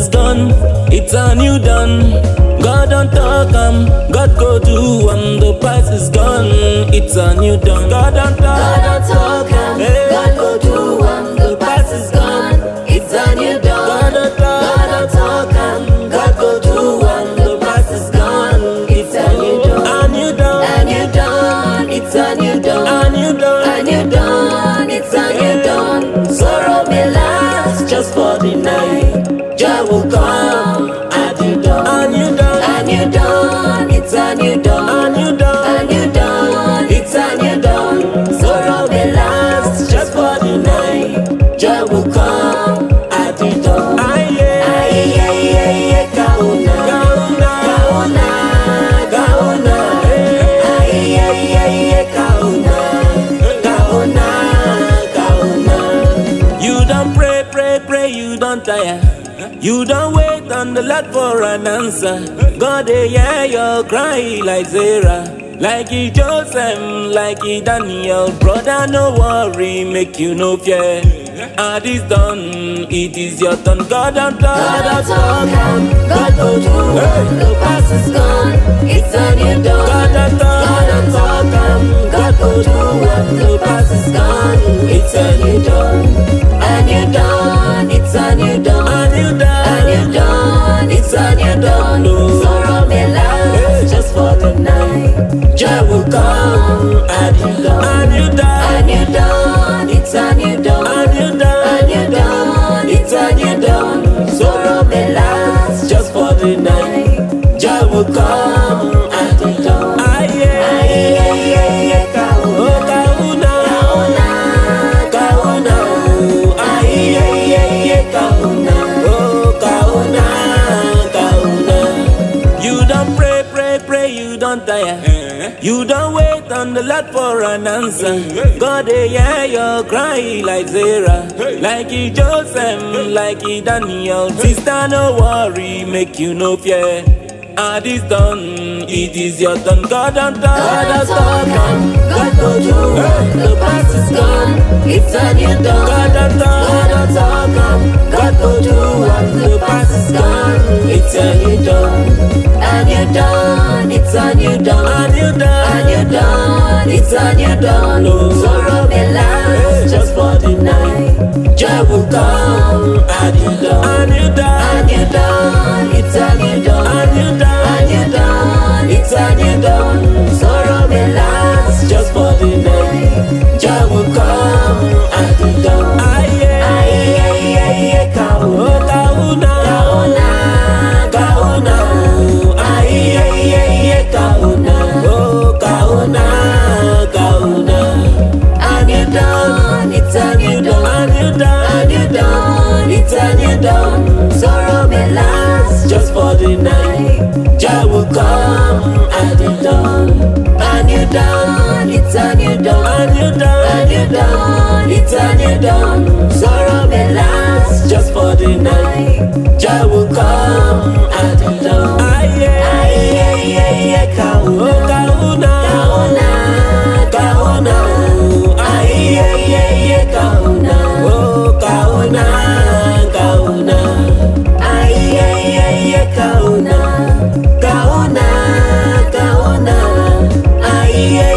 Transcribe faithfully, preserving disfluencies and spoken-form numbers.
gone, it's a new dawn. God don't talk, um, God go do, um, the past is gone, it's a new dawn. God don't talk, God don't talk, um, hey. God go do, um, the past is gone, it's a new dawn. God don't talk, God don't talk, um, God go do, um, the past is gone, it's a new dawn. a new dawn, A new dawn, it's a new dawn. a new dawn, A new dawn, it's a new dawn. Sorrow may last just for the night. Joy will come at the dawn. a new dawn, A new dawn, it's a new dawn. a new dawn, A new dawn, it's a new dawn. Sorrow may last just for the night. Joy will come at the dawn. aye, yeah. Aye, aye, aye, aye, kauna, Kauna, kauna, kauna. Aye, aye, aye, aye, kauna, kauna, kauna. You don't pray, pray, pray, you don't tire. You don't wait on the Lord for an answer. God, they hear your cry like Sarah, like he Joseph, like he Daniel. Brother, no worry, make you no fear. And it's done, it is your turn. God don't talk, God don't talk, um, God go do, um, the past is gone, it's a new dawn. God don't talk, God don't talk, um, God go do, um, the past is gone, it's a new dawn. A new dawn, it's a new dawn. a new A dawn, new dawn, it's a new dawn. Sorrow may last just for the night. Joy will come at the dawn. a new A dawn, new dawn, it's a new dawn. a new A dawn, new dawn, it's a new dawn. Sorrow may last just for the night. Joy will come at the dawn. aye, yeah. Aye, aye, aye, aye, Oh, kauna, Kauna, kauna, kauna. Aye, aye, aye, aye, kauna. oh, Kauna, Kauna. You don't pray, pray, pray, you don't tire. You don't wait on the Lord for an answer. God, they hear your cry like Sarah, like he Joseph, like he Daniel. Sister, no worry, make you no fear. And it's done, it is your turn. God don't talk, God don't talk, um, God go do, um, the past is gone, it's a new dawn. God don't talk, God don't talk, um, God go do, um, the past is gone, it's a new dawn. A new dawn, it's a new dawn. a new A dawn, new dawn, it's a new dawn. Sorrow may last just for the night. Joy will come at the dawn. a new A dawn, new dawn, it's a new dawn. a new dawn. A new dawn, it's a new dawn. Sorrow may last just for the night. Joy will come at the dawn. Aye, yeah. Aye, aye, aye, aye, Oh, kauna, Kauna, kauna, kauna. Aye, aye, aye, aye, kauna, oh, Kauna, Kauna. a new dawn, it's a new dawn. A new dawn, A new dawn, it's a new dawn. Sorrow may last just for the night. Joy will come at the dawn. A new dawn, it's a new dawn. a new A dawn, new dawn, it's a new dawn. Sorrow may last just for the night. Joy will come at the dawn. aye, yeah. Aye, aye, aye, aye, Oh, kauna, Kauna, kauna, kauna. Aye, aye, aye, aye, kauna. oh, Kauna, Kauna. Aye, aye, aye, aye, kauna, kauna, kauna. Aye,